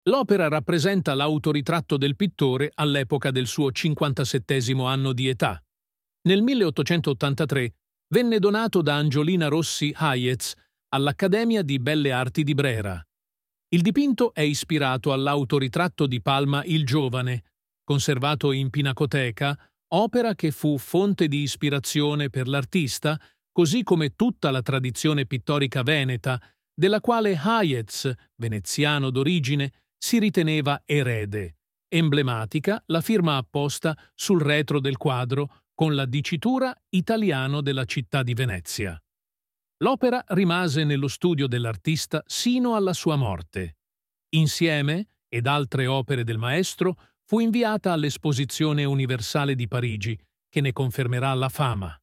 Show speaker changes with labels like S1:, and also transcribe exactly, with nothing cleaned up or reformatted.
S1: L'opera rappresenta l'autoritratto del pittore all'epoca del suo cinquantasettesimo anno di età. Nel milleottocentottantatré venne donato da Angiolina Rossi Hayez all'Accademia di Belle Arti di Brera. Il dipinto è ispirato all'autoritratto di Palma il Giovane, conservato in Pinacoteca, opera che fu fonte di ispirazione per l'artista, così come tutta la tradizione pittorica veneta, della quale Hayez, veneziano d'origine, si riteneva erede. Emblematica la firma apposta sul retro del quadro con la dicitura italiano della città di Venezia. L'opera rimase nello studio dell'artista sino alla sua morte. Insieme, ed altre opere del maestro, fu inviata all'Esposizione Universale di Parigi, che ne confermerà la fama.